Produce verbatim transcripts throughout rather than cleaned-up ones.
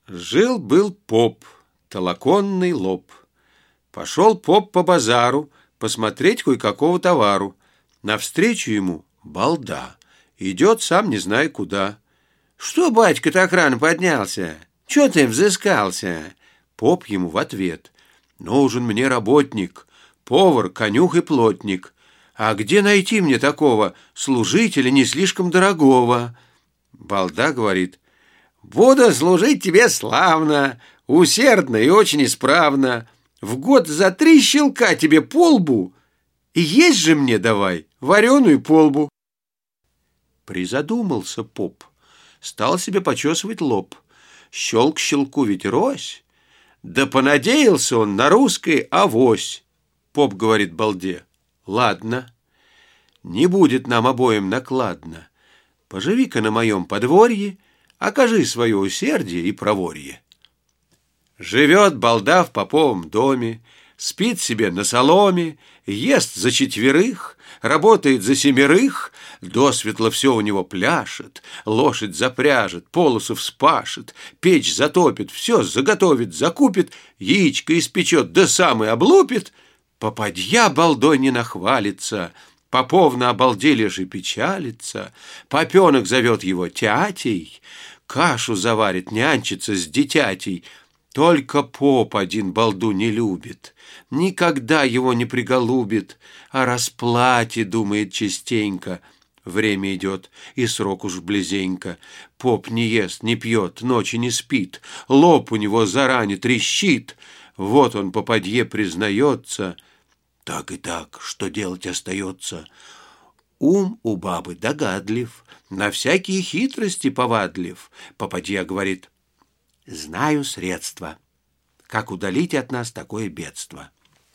Жил-был поп, толоконный лоб. Пошел поп по базару посмотреть кое-какого товару. Навстречу ему балда. Идет, сам не зная куда. «Что, батька, так рано поднялся? Чего ты взыскался?» Поп ему в ответ: «Нужен мне работник, повар, конюх и плотник. А где найти мне такого служителя не слишком дорогого?» Балда говорит: «Буду служить тебе славно, усердно и очень исправно. В год за три щелка тебе по лбу, и есть же мне давай вареную полбу». Призадумался поп, стал себе почесывать лоб. Щелк щелку ведь рось. Да понадеялся он на русской авось. Поп говорит балде: «Ладно, не будет нам обоим накладно. Поживи-ка на моем подворье, окажи свое усердие и проворье». Живет балда в поповом доме, спит себе на соломе, ест за четверых, работает за семерых, досветло все у него пляшет, лошадь запряжет, полосу вспашет, печь затопит, все заготовит, закупит, яичко испечет, да сам и облупит. Попадья балдой не нахвалится, попов на обалделе же печалится, попенок зовет его тятей, кашу заварит, нянчится с дитятей. Только поп один балду не любит, никогда его не приголубит, о расплате думает частенько. Время идет, и срок уж близенько. Поп не ест, не пьет, ночи не спит, лоб у него заране трещит. Вот он попадье признается: «Так и так, что делать остается?» Ум у бабы догадлив, на всякие хитрости повадлив. Попадья говорит: «Знаю средства, как удалить от нас такое бедство.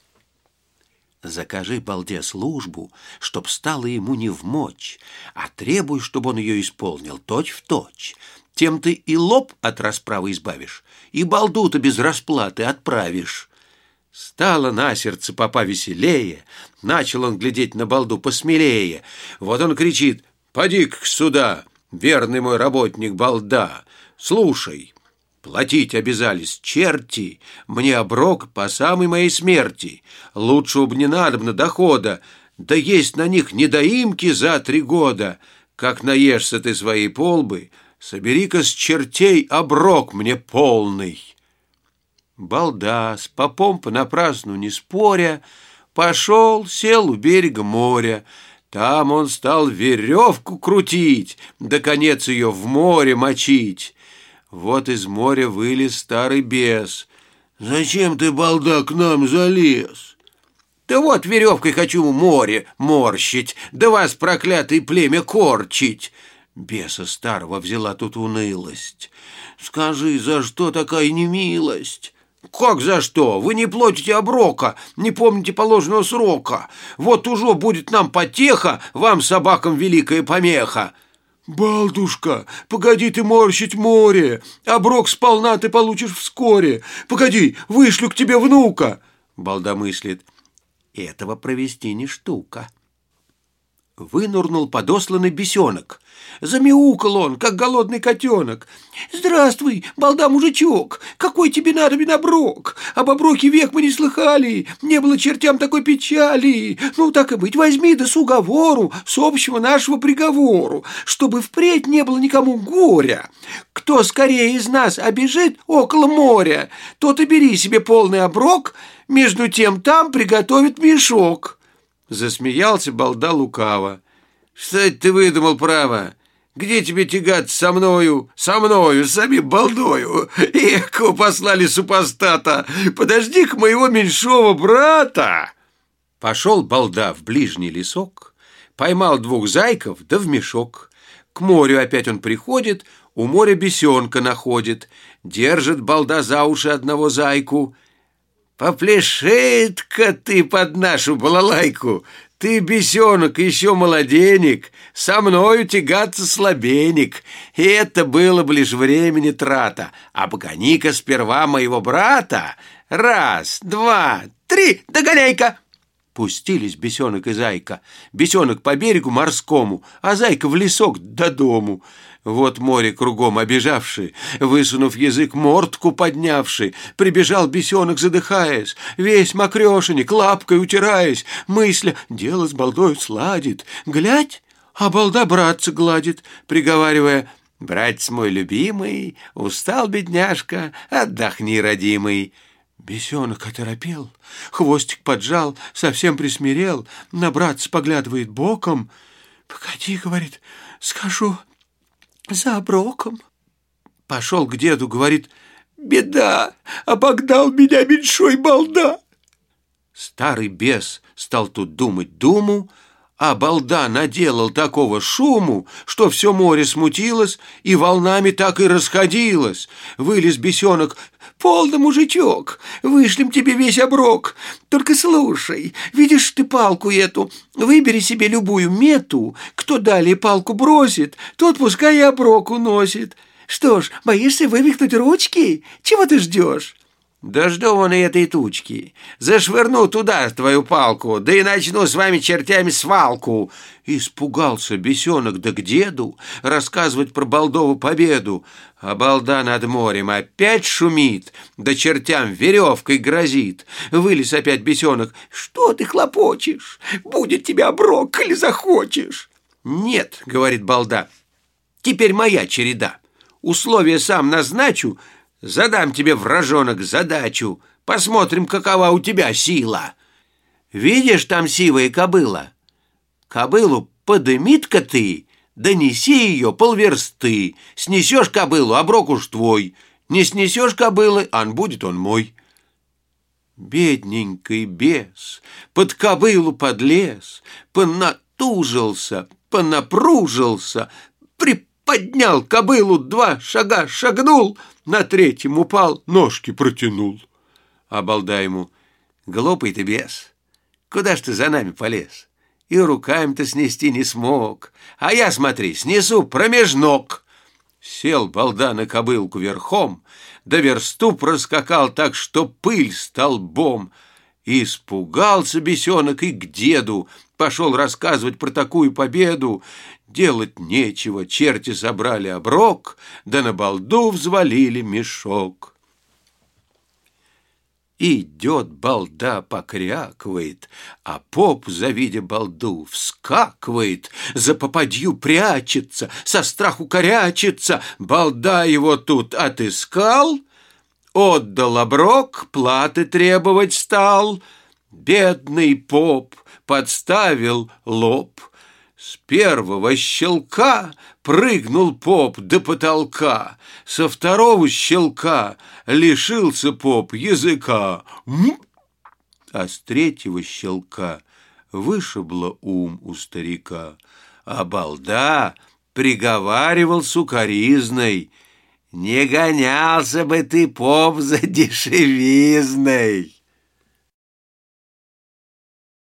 Закажи балде службу, чтоб стало ему невмочь, а требуй, чтобы он ее исполнил точь-в-точь. Тем ты и лоб от расправы избавишь, и балду-то без расплаты отправишь». Стало на сердце попа веселее, начал он глядеть на балду посмелее. Вот он кричит: «Поди-ка сюда, верный мой работник балда, слушай». Платить обязались черти, мне оброк по самой моей смерти. Лучше б не надобно дохода, да есть на них недоимки за три года. Как наешься ты своей полбы, собери-ка с чертей оброк мне полный». Балда, с попом понапрасну не споря, пошел, сел у берега моря. Там он стал веревку крутить, да конец ее в море мочить. Вот из моря вылез старый бес. «Зачем ты, балда, к нам залез?» «Да вот веревкой хочу море морщить, да вас, проклятое племя, корчить». Беса старого взяла тут унылость. «Скажи, за что такая немилость?» «Как за что? Вы не платите оброка, не помните положенного срока. Вот уже будет нам потеха, вам, собакам, великая помеха». «Балдушка, погоди ты морщить море, оброк сполна ты получишь вскоре. Погоди, вышлю к тебе внука». Балда мыслит: этого провести не штука. Вынурнул подосланный бесенок. Замяукал он, как голодный котенок. «Здравствуй, балда-мужичок, какой тебе надобен оброк? Об оброке век мы не слыхали, не было чертям такой печали. Ну, так и быть, возьми да с уговору, с общего нашего приговору, чтобы впредь не было никому горя. Кто скорее из нас обежит около моря, тот и бери себе полный оброк, между тем там приготовит мешок». Засмеялся балда лукаво. «Что это ты выдумал, право? Где тебе тягаться со мною, со мною, с самим балдою? Эх, кого послали супостата! Подожди-ка моего меньшого брата!» Пошел балда в ближний лесок, поймал двух зайков да в мешок. К морю опять он приходит, у моря бесенка находит. Держит балда за уши одного зайку. «Попляши-ка ты под нашу балалайку! Ты, бесенок, еще молоденек, со мною тягаться слабенек. И это было бы лишь времени трата. Обгони-ка сперва моего брата. Раз, два, три, догоняй-ка!» Пустились бесенок и зайка. Бесенок по берегу морскому, а зайка в лесок до дому. Вот море кругом обежавший, высунув язык, мордку поднявший, прибежал бесенок, задыхаясь, весь мокрешенек, лапкой утираясь, мысля, дело с балдою сладит. Глядь, а балда братца гладит, приговаривая: «Братец мой любимый, устал бедняжка, отдохни, родимый». Бесенок оторопел, хвостик поджал, совсем присмирел, на братца поглядывает боком. «Погоди, — говорит, — скажу за оброком». Пошел к деду, говорит: «Беда, обогнал меня меньшой балда». Старый бес стал тут думать думу, а балда наделал такого шуму, что все море смутилось и волнами так и расходилось. Вылез бесенок: «Полно, мужичок, вышлем тебе весь оброк. Только слушай, видишь ты палку эту, выбери себе любую мету. Кто далее палку бросит, тот пускай и оброк уносит. Что ж, боишься вывихнуть ручки? Чего ты ждешь?» «Да жду вон и этой тучки. Зашвырну туда твою палку, да и начну с вами чертями свалку». Испугался бесенок, да к деду рассказывать про балдову победу. А балда над морем опять шумит, да чертям веревкой грозит. Вылез опять бесенок: «Что ты хлопочешь? Будет тебе оброк, коли захочешь». «Нет, — говорит балда, — теперь моя череда. Условия сам назначу, задам тебе, вражонок, задачу. Посмотрим, какова у тебя сила. Видишь, там сивая кобыла? Кобылу подымит-ка ты, донеси ее полверсты. Снесешь кобылу, оброк уж твой. Не снесешь кобылы, ан будет он мой». Бедненький бес под кобылу подлез, понатужился, понапружился, приподнял кобылу, два шага шагнул, на третьем упал, ножки протянул. А балда ему: «Глупый ты бес, куда ж ты за нами полез? И руками-то снести не смог, а я, смотри, снесу промеж ног». Сел балда на кобылку верхом, да версту проскакал так, что пыль столбом. Испугался бесенок и к деду пошел рассказывать про такую победу. Делать нечего, черти собрали оброк, да на балду взвалили мешок. Идет балда, покрякивает, а поп, завидя балду, вскакивает, за попадью прячется, со страху корячится. Балда его тут отыскал, отдал оброк, платы требовать стал. Бедный поп подставил лоб. С первого щелка прыгнул поп до потолка, со второго щелка лишился поп языка, а с третьего щелка вышибло ум у старика. А балда приговаривал сукоризной: «Не гонялся бы ты, поп, за дешевизной».